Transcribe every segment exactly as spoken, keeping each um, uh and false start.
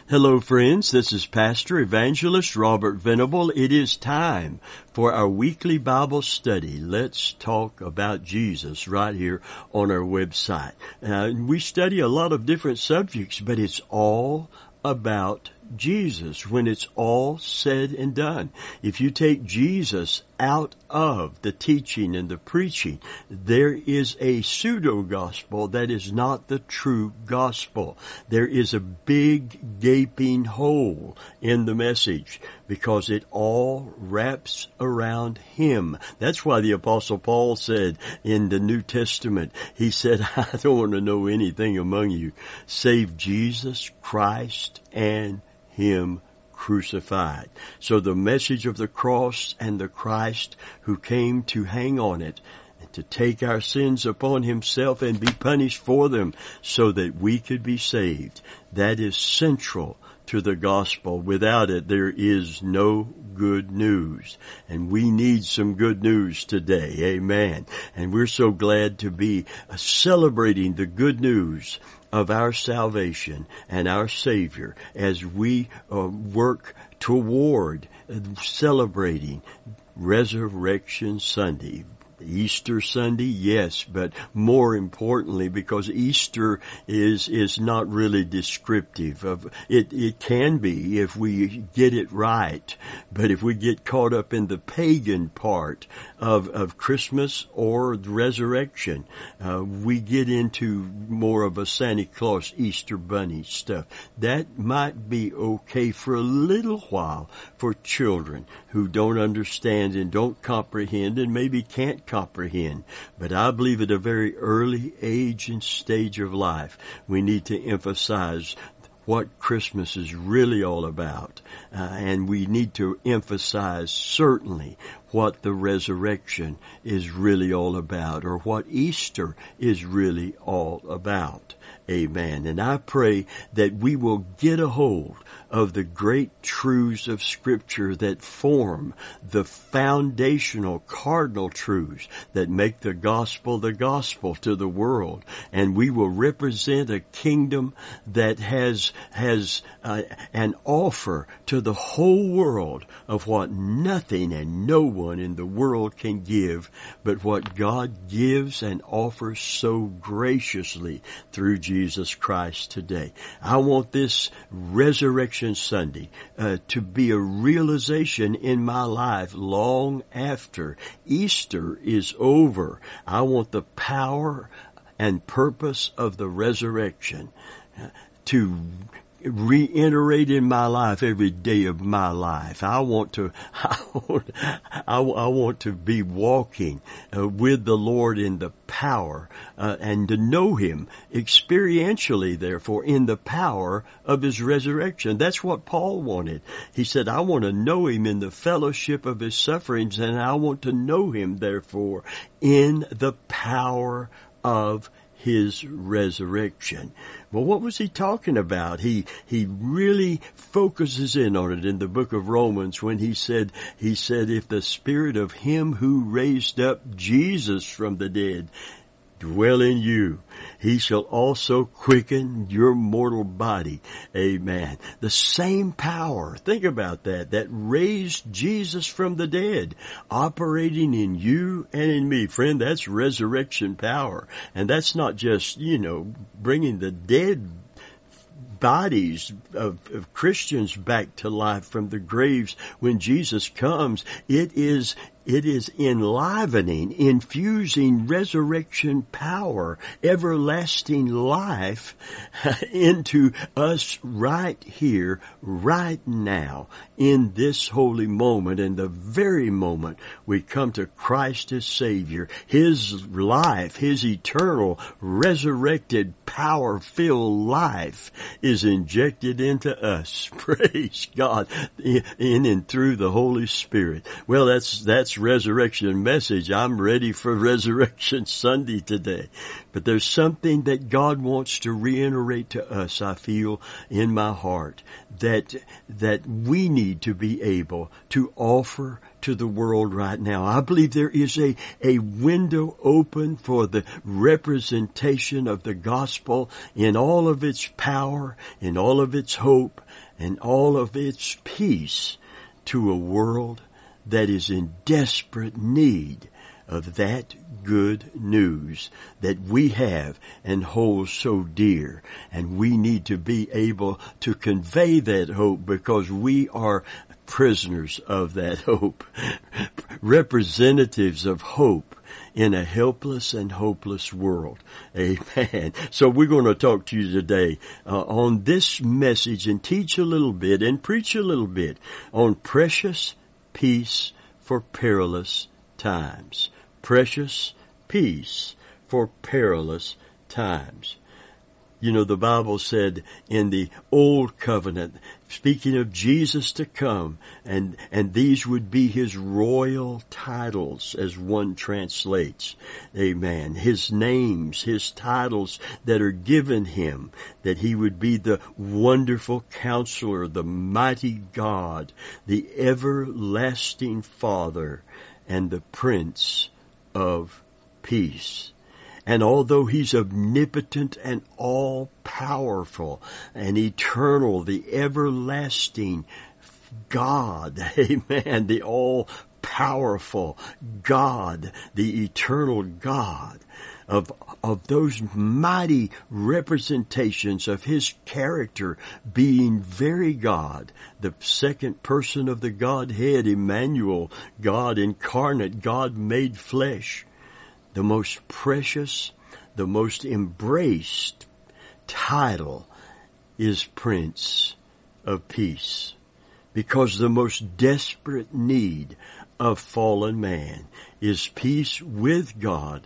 Hello, friends. This is Pastor Evangelist Robert Venable. It is time for our weekly Bible study. Let's talk about Jesus right here on our website. Uh, we study a lot of different subjects, but it's all about Jesus when it's all said and done. If you take Jesus out of the teaching and the preaching, there is a pseudo-gospel that is not the true gospel. There is a big gaping hole in the message because it all wraps around Him. That's why the Apostle Paul said in the New Testament, he said, I don't want to know anything among you save Jesus Christ and Him crucified. So the message of the cross and the Christ who came to hang on it and to take our sins upon Himself and be punished for them so that we could be saved, that is central to the gospel. Without it, there is no good news. And we need some good news today. Amen. And we're so glad to be celebrating the good news of our salvation and our Savior as we uh, work toward celebrating Resurrection Sunday. Easter Sunday, yes, but more importantly, because Easter is is not really descriptive of it. It can be if we get it right, but if we get caught up in the pagan part of of Christmas or the resurrection, uh, we get into more of a Santa Claus, Easter Bunny stuff. That might be okay for a little while for children who don't understand and don't comprehend and maybe can't comprehend. But I believe at a very early age and stage of life, we need to emphasize what Christmas is really all about. Uh, and we need to emphasize certainly what the resurrection is really all about, or what Easter is really all about. Amen. And I pray that we will get a hold of the great truths of Scripture that form the foundational cardinal truths that make the gospel the gospel to the world. And we will represent a kingdom that has has uh, an offer to the whole world of what nothing and no one in the world can give, but what God gives and offers so graciously through Jesus Christ today. I want this Resurrection Sunday uh, to be a realization in my life long after Easter is over. I want the power and purpose of the resurrection uh, to reiterate in my life every day of my life. I want to, I want, I, I want to be walking uh, with the Lord in the power uh, and to know Him experientially, therefore, in the power of His resurrection. That's what Paul wanted. He said, I want to know Him in the fellowship of His sufferings, and I want to know Him, therefore, in the power of His resurrection. Well, what was he talking about? He he really focuses in on it in the book of Romans when he said, he said, if the Spirit of Him who raised up Jesus from the dead dwell in you, He shall also quicken your mortal body. Amen. The same power, think about that, that raised Jesus from the dead, operating in you and in me. Friend, that's resurrection power. And that's not just, you know, bringing the dead bodies of, of Christians back to life from the graves when Jesus comes. It is It is enlivening, infusing resurrection power, everlasting life into us right here, right now, in this holy moment, and the very moment we come to Christ as Savior. His life, His eternal, resurrected, power-filled life is injected into us. Praise God, in and through the Holy Spirit. Well, that's that's resurrection message. I'm ready for Resurrection Sunday today. But there's something that God wants to reiterate to us, I feel, in my heart, that that we need to be able to offer to the world right now. I believe there is a, a window open for the representation of the gospel in all of its power, in all of its hope, and all of its peace to a world that is in desperate need of that good news that we have and hold so dear. And we need to be able to convey that hope because we are prisoners of that hope, representatives of hope in a helpless and hopeless world. Amen. So we're going to talk to you today uh, on this message and teach a little bit and preach a little bit on precious peace for perilous times. Precious peace for perilous times. You know, the Bible said in the Old Covenant, speaking of Jesus to come, and, and these would be his royal titles, as one translates. Amen. His names, his titles that are given him, that he would be the wonderful counselor, the mighty God, the everlasting Father, and the Prince of Peace. And although he's omnipotent and all-powerful and eternal, the everlasting God, amen, the all-powerful God, the eternal God, of, of those mighty representations of his character being very God, the second person of the Godhead, Emmanuel, God incarnate, God made flesh, the most precious, the most embraced title is Prince of Peace. Because the most desperate need of fallen man is peace with God,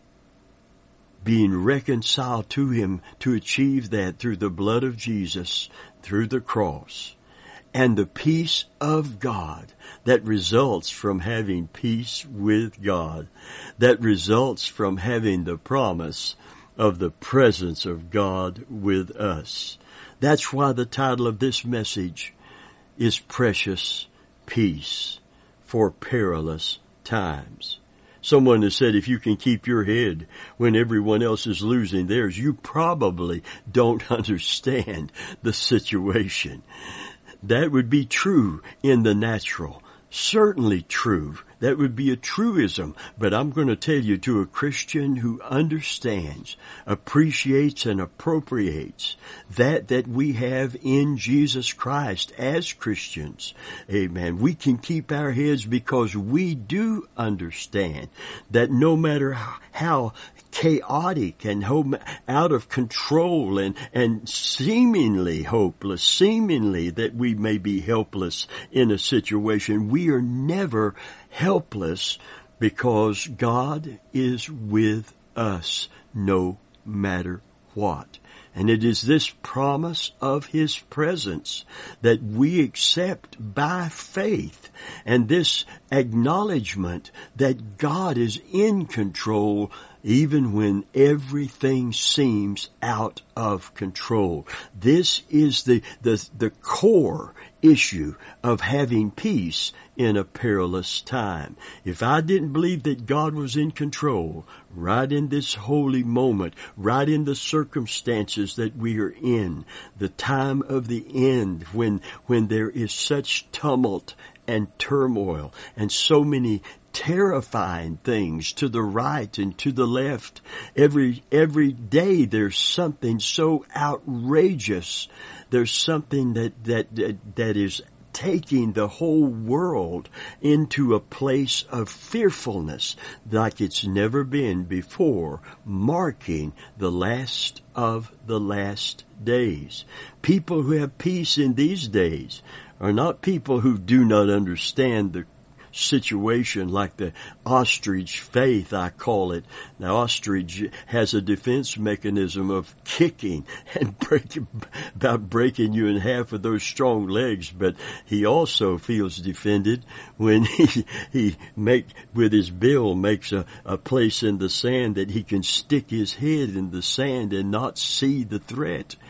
being reconciled to him to achieve that through the blood of Jesus, through the cross. And the peace of God that results from having peace with God, that results from having the promise of the presence of God with us. That's why the title of this message is Precious Peace for Perilous Times. Someone has said if you can keep your head when everyone else is losing theirs, you probably don't understand the situation. That would be true in the natural. Certainly true. That would be a truism. But I'm going to tell you, to a Christian who understands, appreciates, and appropriates that that we have in Jesus Christ as Christians, amen, we can keep our heads because we do understand that no matter how chaotic and out of control and, and seemingly hopeless, seemingly that we may be helpless in a situation, we are never helpless because God is with us no matter what. And it is this promise of his presence that we accept by faith, and this acknowledgement that God is in control even when everything seems out of control. This is the, the, the core issue of having peace in a perilous time. If I didn't believe that God was in control, right in this holy moment, right in the circumstances that we are in, the time of the end when, when there is such tumult and turmoil and so many terrifying things to the right and to the left. Every, every day there's something so outrageous. There's something that, that, that, that is taking the whole world into a place of fearfulness like it's never been before, marking the last of the last days. People who have peace in these days are not people who do not understand the situation, like the ostrich faith, I call it. The ostrich has a defense mechanism of kicking and breaking, about breaking you in half with those strong legs, but he also feels defended when he, he make, with his bill makes a, a place in the sand that he can stick his head in the sand and not see the threat.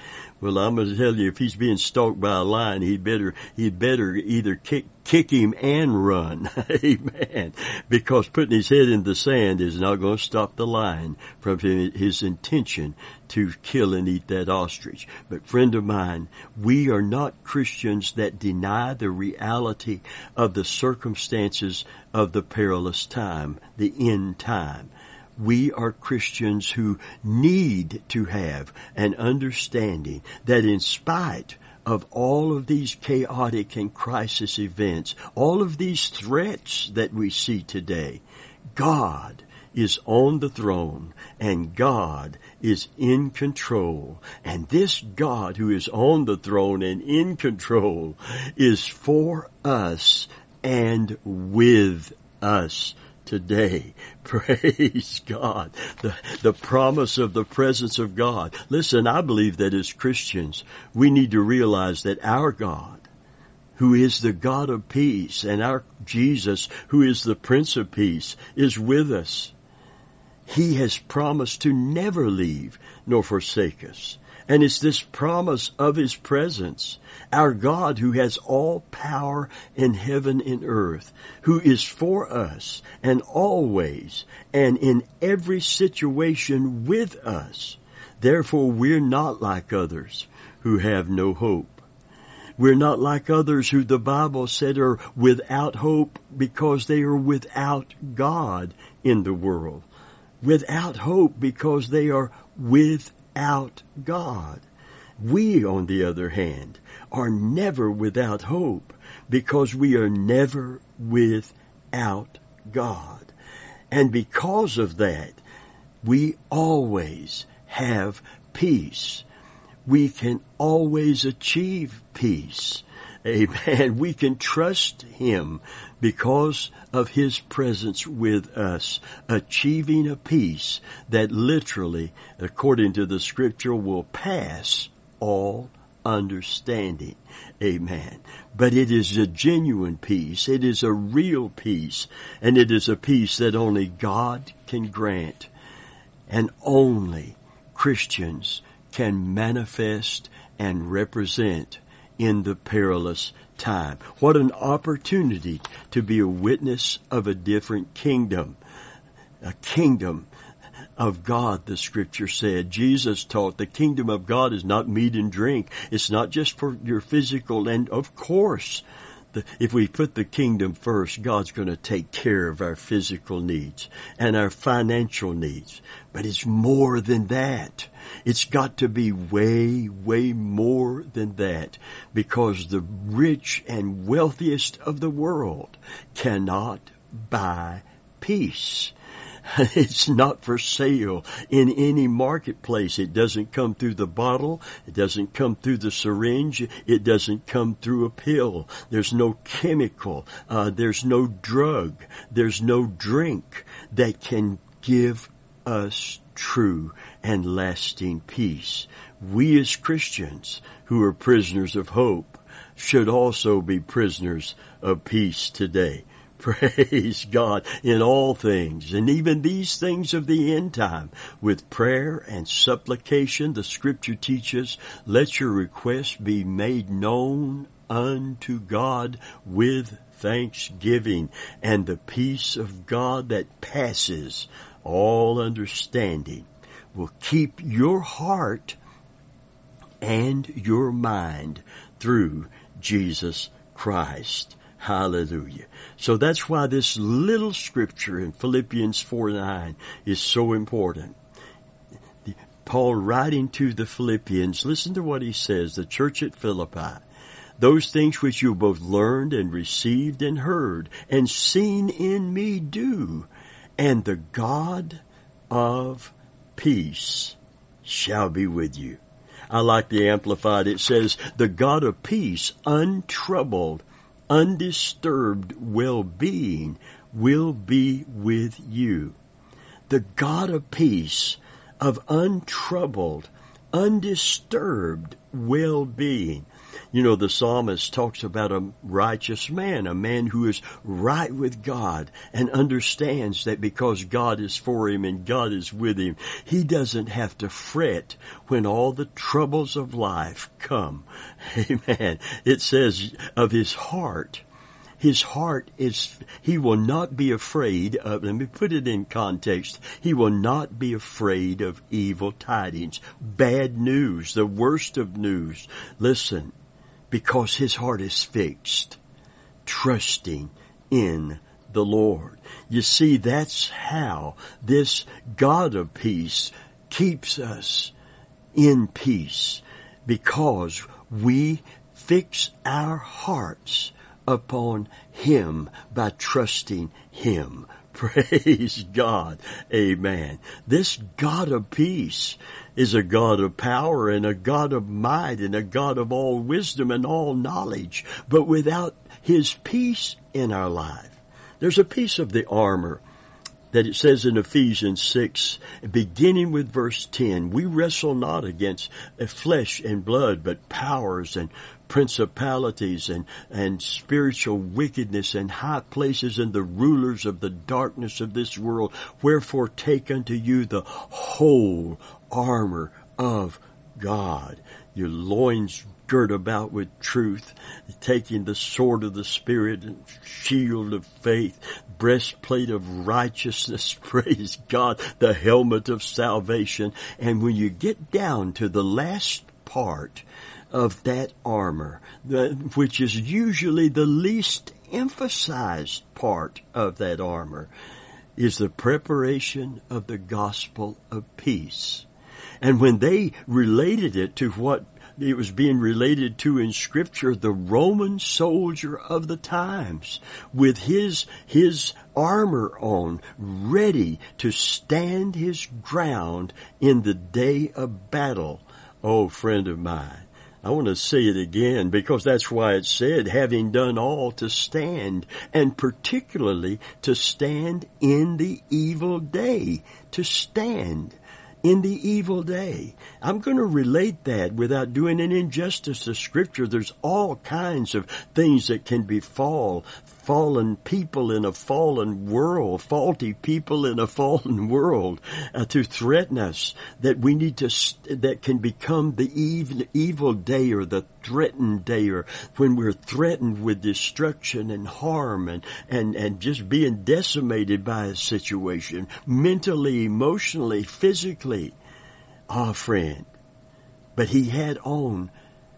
Well, I'm going to tell you, if he's being stalked by a lion, he'd better, he'd better either kick, kick him and run. Amen. Because putting his head in the sand is not going to stop the lion from his intention to kill and eat that ostrich. But friend of mine, we are not Christians that deny the reality of the circumstances of the perilous time, the end time. We are Christians who need to have an understanding that in spite of all of these chaotic and crisis events, all of these threats that we see today, God is on the throne and God is in control. And this God who is on the throne and in control is for us and with us today. Praise God. The, the promise of the presence of God. Listen, I believe that as Christians, we need to realize that our God, who is the God of peace, and our Jesus, who is the Prince of Peace, is with us. He has promised to never leave nor forsake us. And it's this promise of His presence, our God who has all power in heaven and earth, who is for us and always and in every situation with us. Therefore, we're not like others who have no hope. We're not like others who the Bible said are without hope because they are without God in the world. Without hope because they are without God. We, on the other hand, are never without hope because we are never without God. And because of that, we always have peace. We can always achieve peace. Amen. We can trust Him because of His presence with us, achieving a peace that literally, according to the Scripture, will pass all understanding. Amen. But it is a genuine peace. It is a real peace. And it is a peace that only God can grant. And only Christians can manifest and represent in the perilous time. What an opportunity to be a witness of a different kingdom. A kingdom of God, the Scripture said. Jesus taught the kingdom of God is not meat and drink. It's not just for your physical, and of course, the, if we put the kingdom first, God's going to take care of our physical needs and our financial needs. But it's more than that. It's got to be way, way more than that, because the rich and wealthiest of the world cannot buy peace. It's not for sale in any marketplace. It doesn't come through the bottle. It doesn't come through the syringe. It doesn't come through a pill. There's no chemical. Uh, there's no drug. There's no drink that can give us true and lasting peace. We as Christians who are prisoners of hope should also be prisoners of peace today. Praise God in all things, and even these things of the end time, with prayer and supplication, the Scripture teaches, let your requests be made known unto God with thanksgiving, and the peace of God that passes all understanding will keep your heart and your mind through Jesus Christ. Hallelujah. So that's why this little scripture in Philippians four nine is so important. Paul writing to the Philippians, listen to what he says, the church at Philippi. Those things which you both learned and received and heard and seen in me do, and the God of peace shall be with you. I like the Amplified. It says, the God of peace, untroubled, undisturbed well-being will be with you. The God of peace, of untroubled, undisturbed well-being. You know, the psalmist talks about a righteous man, a man who is right with God and understands that because God is for him and God is with him, he doesn't have to fret when all the troubles of life come. Amen. It says of his heart, his heart is, he will not be afraid of, let me put it in context, he will not be afraid of evil tidings, bad news, the worst of news. Listen, because his heart is fixed, trusting in the Lord. You see, that's how this God of peace keeps us in peace, because we fix our hearts upon him by trusting him. Praise God. Amen. This God of peace is a God of power and a God of might and a God of all wisdom and all knowledge. But without his peace in our life, there's a piece of the armor that it says in Ephesians six, beginning with verse ten, we wrestle not against flesh and blood, but powers and principalities and, and spiritual wickedness and high places and the rulers of the darkness of this world. Wherefore take unto you the whole armor of God, your loins girt about with truth, taking the sword of the Spirit and shield of faith, breastplate of righteousness, praise God, the helmet of salvation. And when you get down to the last part of that armor, the, which is usually the least emphasized part of that armor, is the preparation of the gospel of peace. And when they related it to what it was being related to in Scripture, the Roman soldier of the times, with his his armor on, ready to stand his ground in the day of battle. Oh, friend of mine, I want to say it again, because that's why it said, having done all to stand, and particularly to stand in the evil day, to stand in the evil day. I'm going to relate that without doing an injustice to Scripture. There's all kinds of things that can befall fallen people in a fallen world, faulty people in a fallen world, uh, to threaten us, that we need to, st- that can become the evil, evil day or the threatened day, or when we're threatened with destruction and harm and, and, and just being decimated by a situation, mentally, emotionally, physically. Ah, friend, but he had on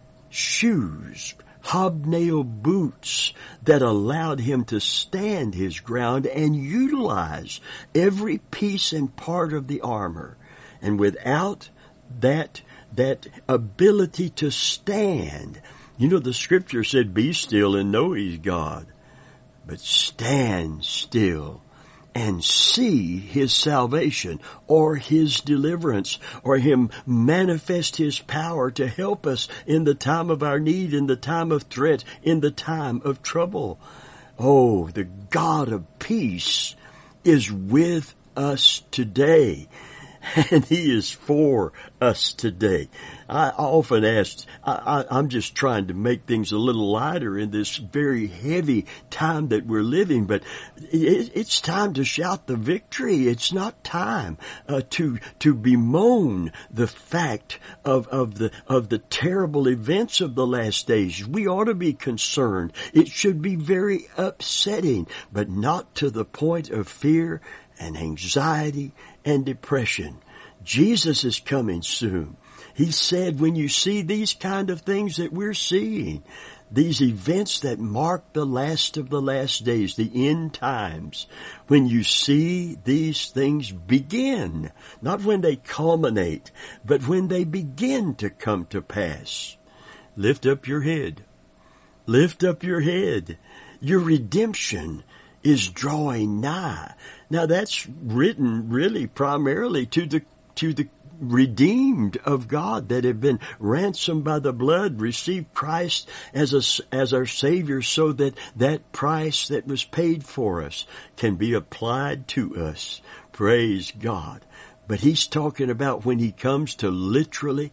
shoes, hobnail boots that allowed him to stand his ground and utilize every piece and part of the armor. And without that, that ability to stand, you know, the Scripture said, be still and know he's God, but stand still and see his salvation or his deliverance, or him manifest his power to help us in the time of our need, in the time of threat, in the time of trouble. Oh, the God of peace is with us today, and he is for us today. I often ask, I, I, I'm just trying to make things a little lighter in this very heavy time that we're living, but it, it's time to shout the victory. It's not time uh, to to bemoan the fact of of the of the terrible events of the last days. We ought to be concerned. It should be very upsetting, but not to the point of fear and anxiety and depression. Jesus is coming soon. He said, when you see these kind of things that we're seeing, these events that mark the last of the last days, the end times, when you see these things begin, not when they culminate, but when they begin to come to pass, lift up your head. Lift up your head. Your redemption is drawing nigh. Now that's written really primarily to the to the redeemed of God that have been ransomed by the blood, received Christ as a, as our Savior, so that that price that was paid for us can be applied to us. Praise God. But he's talking about when he comes to literally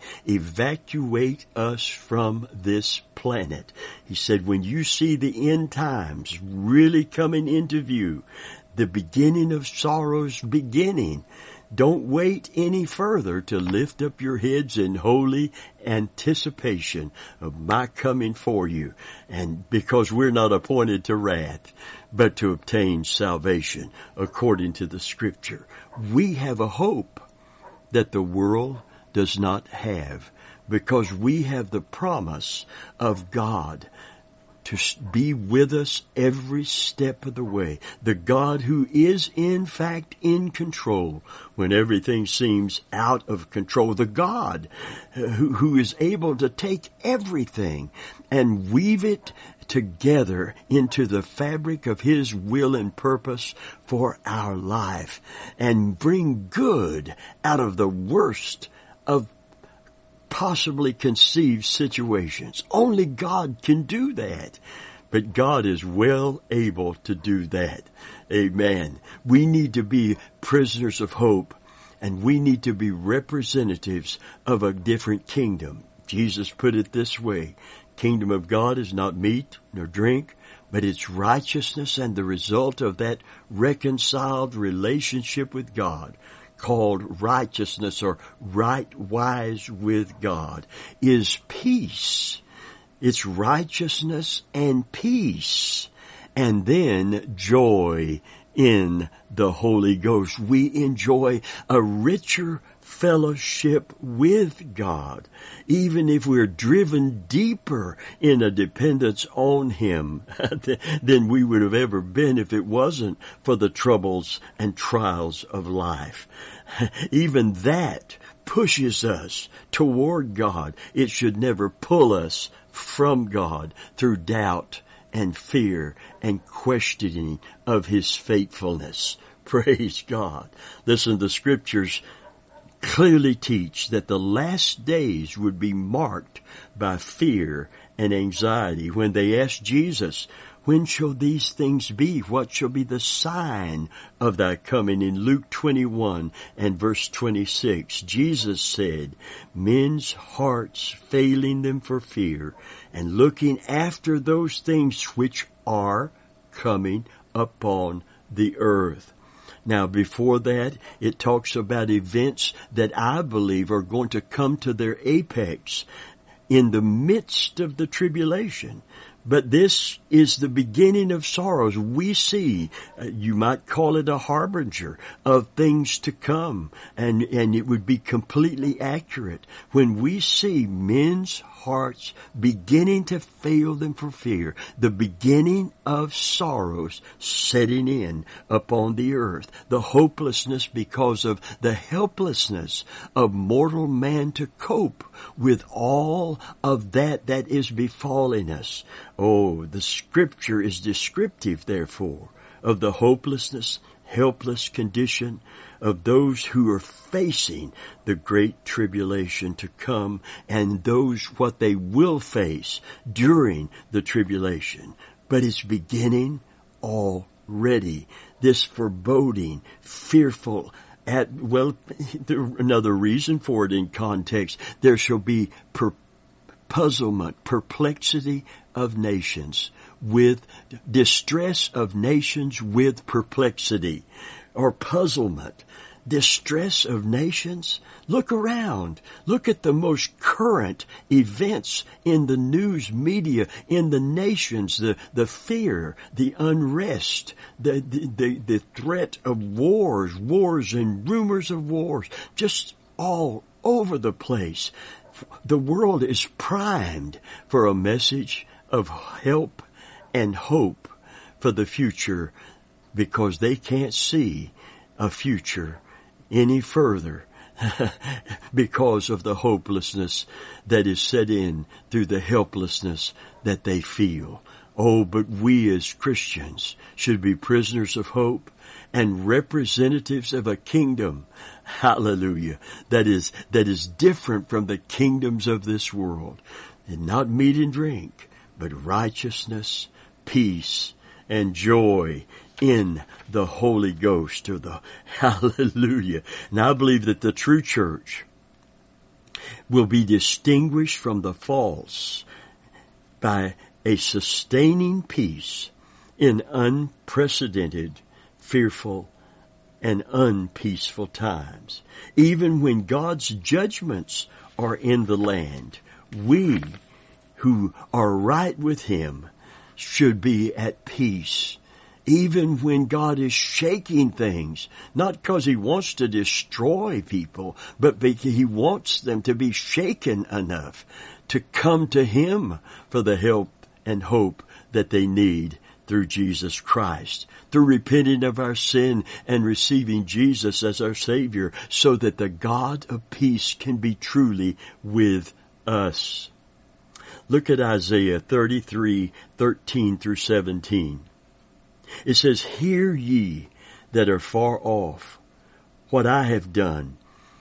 evacuate us from this planet. He said, when you see the end times really coming into view, the beginning of sorrows beginning, don't wait any further to lift up your heads in holy anticipation of my coming for you. And because we're not appointed to wrath, but to obtain salvation according to the Scripture. We have a hope that the world does not have, because we have the promise of God to be with us every step of the way. The God who is in fact in control when everything seems out of control. The God who, who is able to take everything and weave it together into the fabric of His will and purpose for our life, and bring good out of the worst of possibly conceived situations. Only God can do that. But God is well able to do that. Amen. We need to be prisoners of hope, and we need to be representatives of a different kingdom. Jesus put it this way: Kingdom of God is not meat nor drink, but it's righteousness, and the result of that reconciled relationship with God, called righteousness or right wise with God, is peace. It's righteousness and peace, and then joy in the Holy Ghost. We enjoy a richer fellowship with God, even if we're driven deeper in a dependence on Him than we would have ever been if it wasn't for the troubles and trials of life. Even that pushes us toward God. It should never pull us from God through doubt and fear and questioning of His faithfulness. Praise God. Listen, the Scriptures clearly teach that the last days would be marked by fear and anxiety. When they asked Jesus, when shall these things be? What shall be the sign of thy coming? In Luke twenty-one and verse twenty-six, Jesus said, men's hearts failing them for fear, and looking after those things which are coming upon the earth. Now, before that, it talks about events that I believe are going to come to their apex in the midst of the tribulation. But this is the beginning of sorrows. We see, uh, you might call it a harbinger of things to come, and, and it would be completely accurate when we see men's hearts beginning to fail them for fear, the beginning of sorrows setting in upon the earth, the hopelessness because of the helplessness of mortal man to cope with all of that that is befalling us. Oh, the Scripture is descriptive, therefore, of the hopelessness, helpless condition of those who are facing the great tribulation to come, and those what they will face during the tribulation. But it's beginning already. This foreboding, fearful, at, well, another reason for it in context, there shall be per, puzzlement, perplexity of nations, with distress of nations with perplexity, or puzzlement. Distress of nations? Look around. Look at the most current events in the news media, in the nations, the, the fear, the unrest, the, the, the, the threat of wars, wars and rumors of wars, just all over the place. The world is primed for a message of help and hope for the future, because they can't see a future any further because of the hopelessness that is set in through the helplessness that they feel. Oh, but we as Christians should be prisoners of hope and representatives of a kingdom, hallelujah, that is, that is different from the kingdoms of this world. And not meat and drink, but righteousness, peace, and joy in the Holy Ghost, or the hallelujah. And I believe that the true church will be distinguished from the false by a sustaining peace in unprecedented, fearful, and unpeaceful times. Even when God's judgments are in the land, we who are right with Him should be at peace. Even when God is shaking things, not because He wants to destroy people, but because He wants them to be shaken enough to come to Him for the help and hope that they need through Jesus Christ, through repenting of our sin and receiving Jesus as our Savior, so that the God of peace can be truly with us. Look at Isaiah thirty-three, thirteen through seventeen. It says, "Hear ye that are far off what I have done,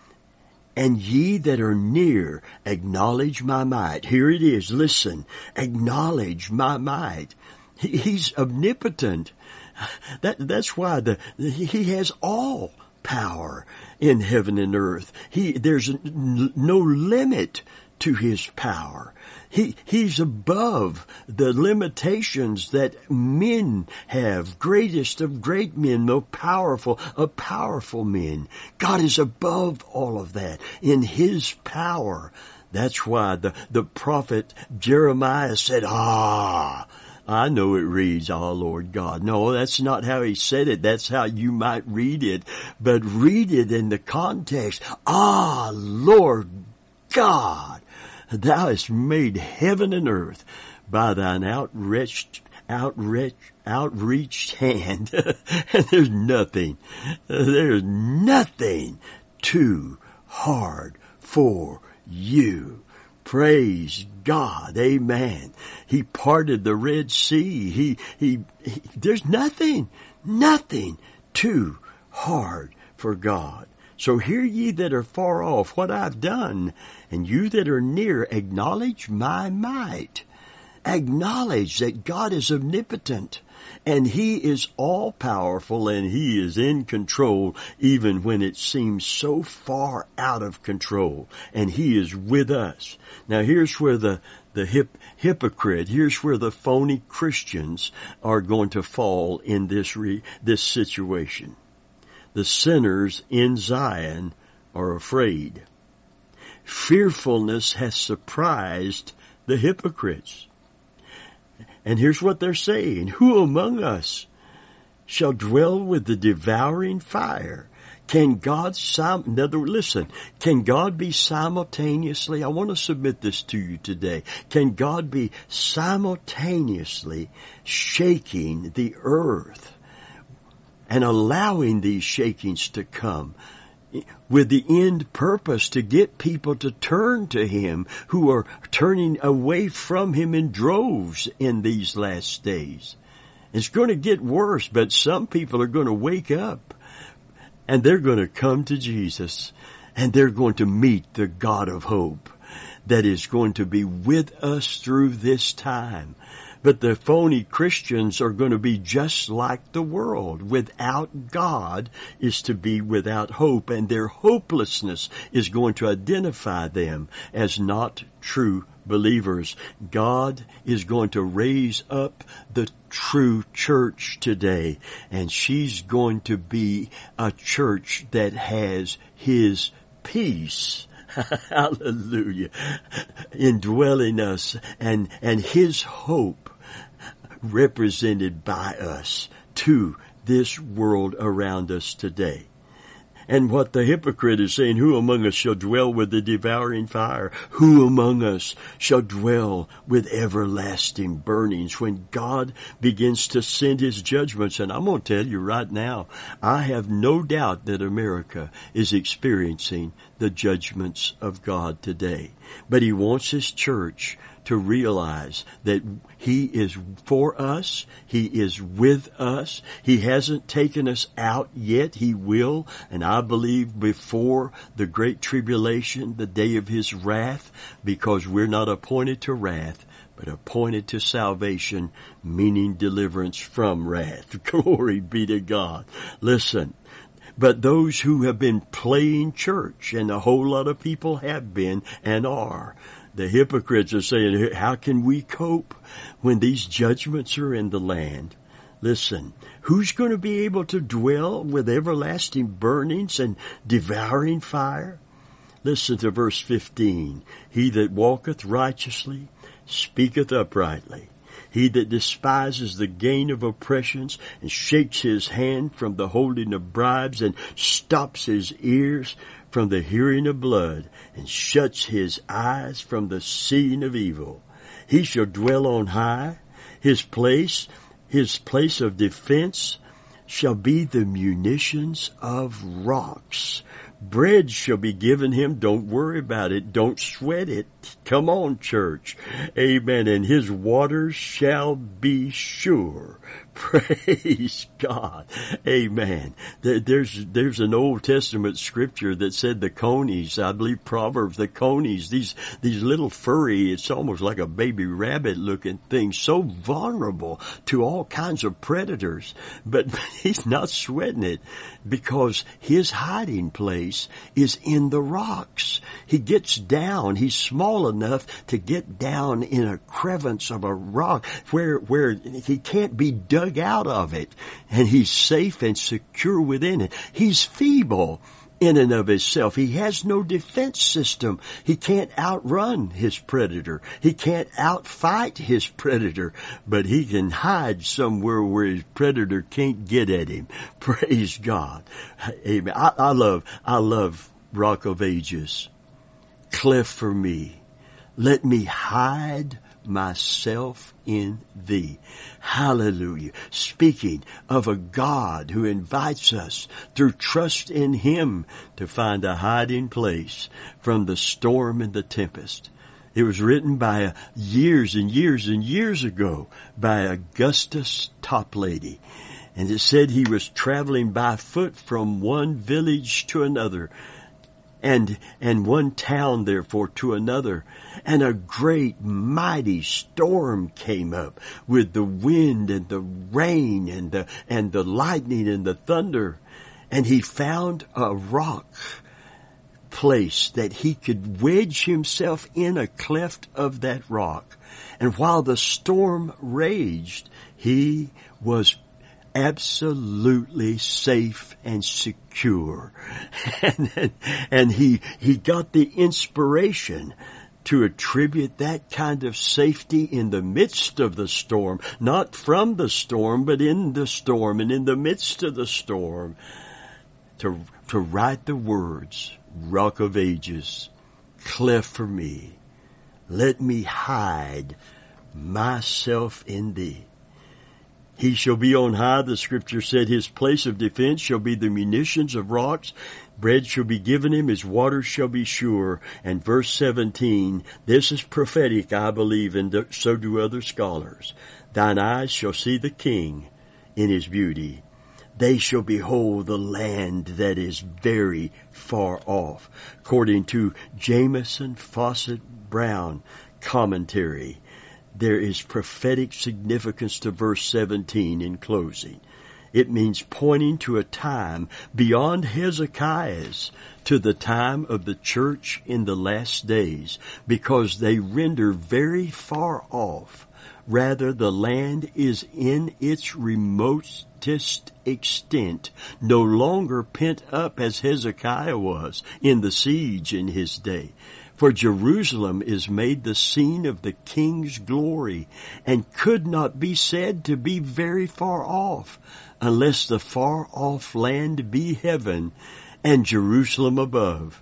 and ye that are near, acknowledge my might." Here it is. Listen, acknowledge my might. He's omnipotent. That, that's why the, He has all power in heaven and earth. He, there's no limit to His power. He, He's above the limitations that men have. Greatest of great men, most powerful of powerful men. God is above all of that in His power. That's why the, the prophet Jeremiah said, ah, I know it reads, "Oh, Lord God." No, that's not how he said it. That's how you might read it. But read it in the context. "Ah, Lord God, Thou hast made heaven and earth by Thine outreached, outreached, outreached hand." And there's nothing, there's nothing too hard for you. Praise God. Amen. He parted the Red Sea. He, he, he, there's nothing, nothing too hard for God. So hear ye that are far off what I've done, and you that are near, acknowledge my might. Acknowledge that God is omnipotent, and He is all-powerful, and He is in control even when it seems so far out of control, and He is with us. Now here's where the the hip, hypocrite, here's where the phony Christians are going to fall in this re, this situation. The sinners in Zion are afraid. Fearfulness has surprised the hypocrites. And here's what they're saying. "Who among us shall dwell with the devouring fire?" Can God, sim- in other words, listen, can God be simultaneously, I want to submit this to you today, can God be simultaneously shaking the earth and allowing these shakings to come with the end purpose to get people to turn to Him who are turning away from Him in droves in these last days? It's going to get worse, but some people are going to wake up and they're going to come to Jesus, and they're going to meet the God of hope that is going to be with us through this time. But the phony Christians are going to be just like the world. Without God is to be without hope, and their hopelessness is going to identify them as not true believers. God is going to raise up the true church today, and she's going to be a church that has His peace. Hallelujah. Indwelling us, and, and His hope represented by us to this world around us today. And what the hypocrite is saying, "Who among us shall dwell with the devouring fire? Who among us shall dwell with everlasting burnings?" When God begins to send His judgments, and I'm going to tell you right now, I have no doubt that America is experiencing the judgments of God today. But he wants his church to realize that he is for us. He is with us. He hasn't taken us out yet. He will. And I believe before the great tribulation, the day of his wrath, because we're not appointed to wrath, but appointed to salvation, meaning deliverance from wrath. Glory be to God. Listen. But those who have been playing church, and a whole lot of people have been and are, the hypocrites are saying, how can we cope when these judgments are in the land? Listen, who's going to be able to dwell with everlasting burnings and devouring fire? Listen to verse fifteen. He that walketh righteously speaketh uprightly. He that despises the gain of oppressions and shakes his hand from the holding of bribes and stops his ears from the hearing of blood and shuts his eyes from the seeing of evil. He shall dwell on high. His place, his place of defense shall be the munitions of rocks. Bread shall be given him. Don't worry about it. Don't sweat it. Come on, church. Amen. And his waters shall be sure. Praise God. Amen. There's, there's an Old Testament scripture that said the conies, I believe Proverbs, the conies, these, these little furry, it's almost like a baby rabbit looking thing, so vulnerable to all kinds of predators. But he's not sweating it because his hiding place is in the rocks. He gets down. He's small enough to get down in a crevice of a rock where, where he can't be dug out of it, and he's safe and secure within it. He's feeble in and of himself. He has no defense system. He can't outrun his predator. He can't outfight his predator, but he can hide somewhere where his predator can't get at him. Praise God. Amen. I, I love, I love Rock of Ages. Cleft for me. Let me hide myself in thee. Hallelujah. Speaking of a God who invites us through trust in him to find a hiding place from the storm and the tempest. It was written by a, years and years and years ago by Augustus Toplady. And it said he was traveling by foot from one village to another, and and one town therefore to another, and a great mighty storm came up with the wind and the rain and the and the lightning and the thunder, and he found a rock place that he could wedge himself in a cleft of that rock, and while the storm raged, he was absolutely safe and secure. And, and, and he, he got the inspiration to attribute that kind of safety in the midst of the storm, not from the storm, but in the storm and in the midst of the storm, to, to write the words, Rock of Ages, cleft for me, let me hide myself in thee. He shall be on high, the scripture said. His place of defense shall be the munitions of rocks. Bread shall be given him. His waters shall be sure. And verse seventeen, this is prophetic, I believe, and so do other scholars. Thine eyes shall see the King in his beauty. They shall behold the land that is very far off. According to Jamieson Fausset Brown commentary, there is prophetic significance to verse seventeen in closing. It means pointing to a time beyond Hezekiah's, to the time of the church in the last days, because they render very far off. Rather, the land is in its remotest extent no longer pent up as Hezekiah was in the siege in his day. For Jerusalem is made the scene of the King's glory, and could not be said to be very far off, unless the far off land be heaven and Jerusalem above.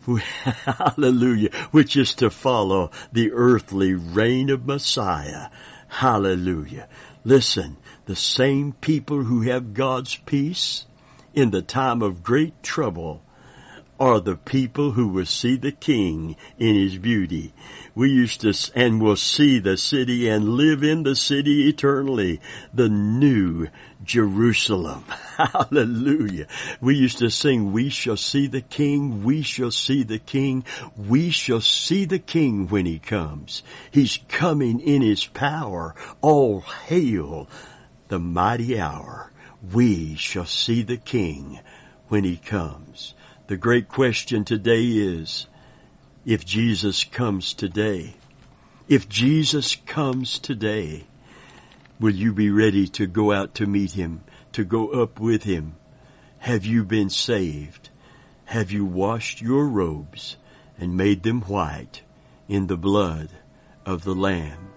Hallelujah, which is to follow the earthly reign of Messiah. Hallelujah. Listen, the same people who have God's peace in the time of great trouble are the people who will see the King in His beauty. We used to, and will see the city and live in the city eternally, the new Jerusalem. Hallelujah. We used to sing, we shall see the King, we shall see the King, we shall see the King when He comes. He's coming in His power. All hail the mighty hour. We shall see the King when He comes. The great question today is, if Jesus comes today, if Jesus comes today, will you be ready to go out to meet Him, to go up with Him? Have you been saved? Have you washed your robes and made them white in the blood of the Lamb?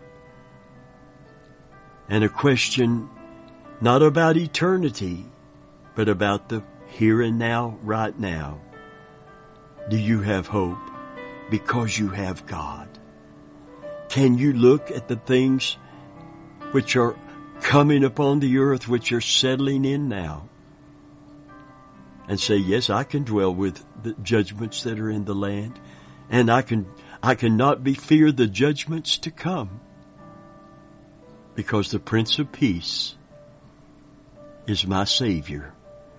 And a question not about eternity, but about the here and now, right now. Do you have hope because you have God? Can you look at the things which are coming upon the earth, which are settling in now, and say, yes, I can dwell with the judgments that are in the land, and I can, I cannot be fear the judgments to come, because the Prince of Peace is my Savior,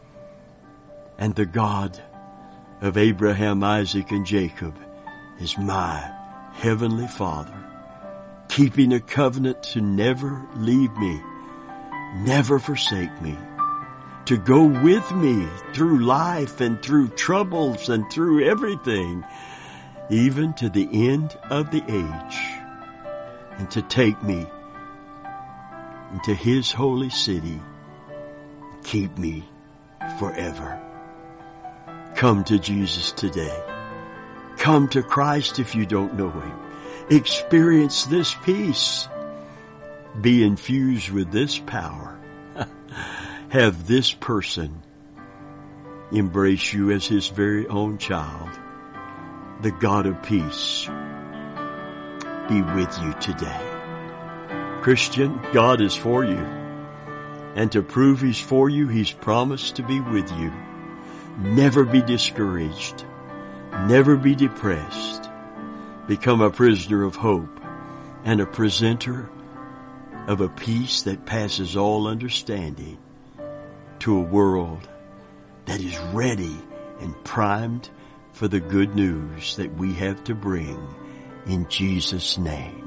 and the God of Abraham, Isaac, and Jacob is my Heavenly Father, keeping a covenant to never leave me, never forsake me, to go with me through life and through troubles and through everything, even to the end of the age, and to take me into His holy city, keep me forever. Come to Jesus today. Come to Christ if you don't know Him. Experience this peace. Be infused with this power. Have this person embrace you as His very own child. The God of peace be with you today. Christian, God is for you. And to prove He's for you, He's promised to be with you. Never be discouraged. Never be depressed. Become a prisoner of hope and a presenter of a peace that passes all understanding to a world that is ready and primed for the good news that we have to bring in Jesus' name.